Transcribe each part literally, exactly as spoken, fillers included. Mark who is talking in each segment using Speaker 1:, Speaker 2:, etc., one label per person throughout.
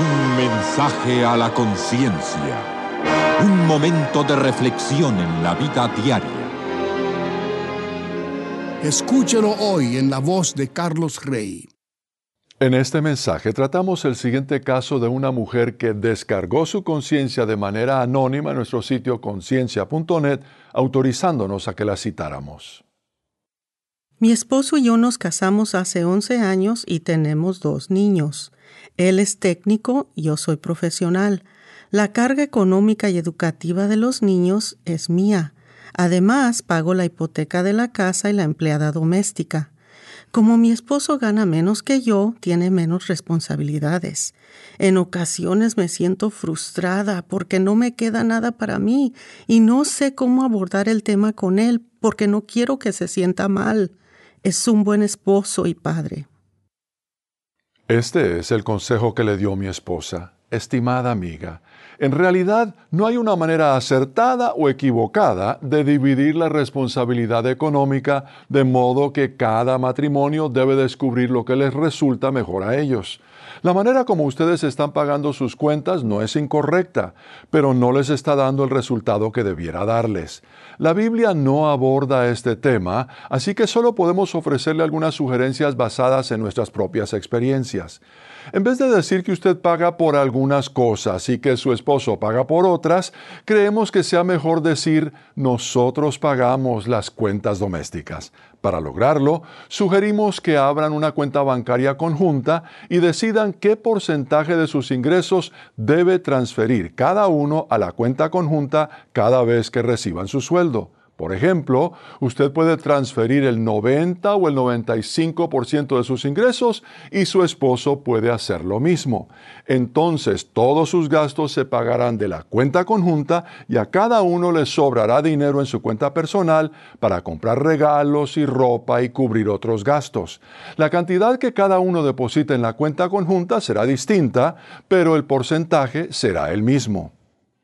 Speaker 1: Un mensaje a la conciencia. Un momento de reflexión en la vida diaria.
Speaker 2: Escúchelo hoy en la voz de Carlos Rey.
Speaker 3: En este mensaje tratamos el siguiente caso de una mujer que descargó su conciencia de manera anónima en nuestro sitio conciencia punto net, autorizándonos a que la citáramos.
Speaker 4: Mi esposo y yo nos casamos hace once años y tenemos dos niños. Él es técnico, yo soy profesional. La carga económica y educativa de los niños es mía. Además, pago la hipoteca de la casa y la empleada doméstica. Como mi esposo gana menos que yo, tiene menos responsabilidades. En ocasiones me siento frustrada porque no me queda nada para mí y no sé cómo abordar el tema con él porque no quiero que se sienta mal. Es un buen esposo y padre.
Speaker 3: Este es el consejo que le dio mi esposa. Estimada amiga, en realidad no hay una manera acertada o equivocada de dividir la responsabilidad económica de modo que cada matrimonio debe descubrir lo que les resulta mejor a ellos. La manera como ustedes están pagando sus cuentas no es incorrecta, pero no les está dando el resultado que debiera darles. La Biblia no aborda este tema, así que solo podemos ofrecerle algunas sugerencias basadas en nuestras propias experiencias. En vez de decir que usted paga por algunas cosas y que su esposo paga por otras, creemos que sea mejor decir nosotros pagamos las cuentas domésticas. Para lograrlo, sugerimos que abran una cuenta bancaria conjunta y decidan qué porcentaje de sus ingresos debe transferir cada uno a la cuenta conjunta cada vez que reciban su sueldo. Por ejemplo, usted puede transferir el noventa o el noventa y cinco por ciento de sus ingresos y su esposo puede hacer lo mismo. Entonces, todos sus gastos se pagarán de la cuenta conjunta y a cada uno le sobrará dinero en su cuenta personal para comprar regalos y ropa y cubrir otros gastos. La cantidad que cada uno deposita en la cuenta conjunta será distinta, pero el porcentaje será el mismo.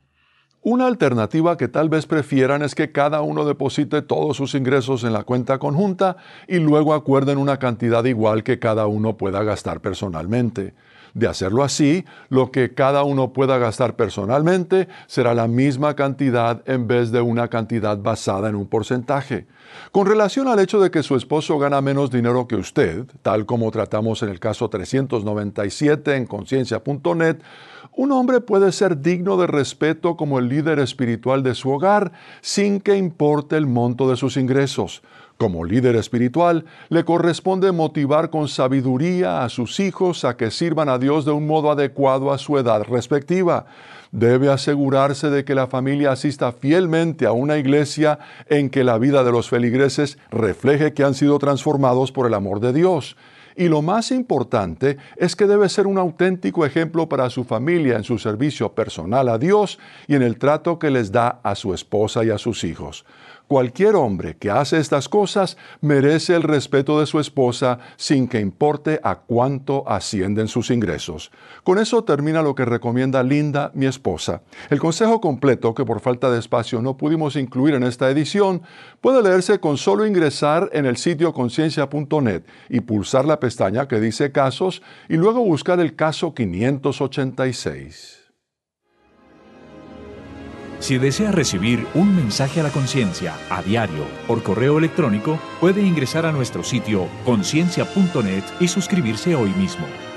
Speaker 3: Una alternativa que tal vez prefieran es que cada uno deposite todos sus ingresos en la cuenta conjunta y luego acuerden una cantidad igual que cada uno pueda gastar personalmente. De hacerlo así, lo que cada uno pueda gastar personalmente será la misma cantidad en vez de una cantidad basada en un porcentaje. Con relación al hecho de que su esposo gana menos dinero que usted, tal como tratamos en el caso trescientos noventa y siete en conciencia punto net, un hombre puede ser digno de respeto como el líder espiritual de su hogar sin que importe el monto de sus ingresos. Como líder espiritual, le corresponde motivar con sabiduría a sus hijos a que sirvan a Dios de un modo adecuado a su edad respectiva. Debe asegurarse de que la familia asista fielmente a una iglesia en que la vida de los feligreses refleje que han sido transformados por el amor de Dios. Y lo más importante es que debe ser un auténtico ejemplo para su familia en su servicio personal a Dios y en el trato que les da a su esposa y a sus hijos. Cualquier hombre que hace estas cosas merece el respeto de su esposa sin que importe a cuánto ascienden sus ingresos. Con eso termina lo que recomienda Linda, mi esposa. El consejo completo, que por falta de espacio no pudimos incluir en esta edición, puede leerse con solo ingresar en el sitio conciencia punto net y pulsar la pestaña que dice Casos y luego buscar el caso quinientos ochenta y seis.
Speaker 5: Si desea recibir un mensaje a la conciencia a diario por correo electrónico, puede ingresar a nuestro sitio conciencia punto net y suscribirse hoy mismo.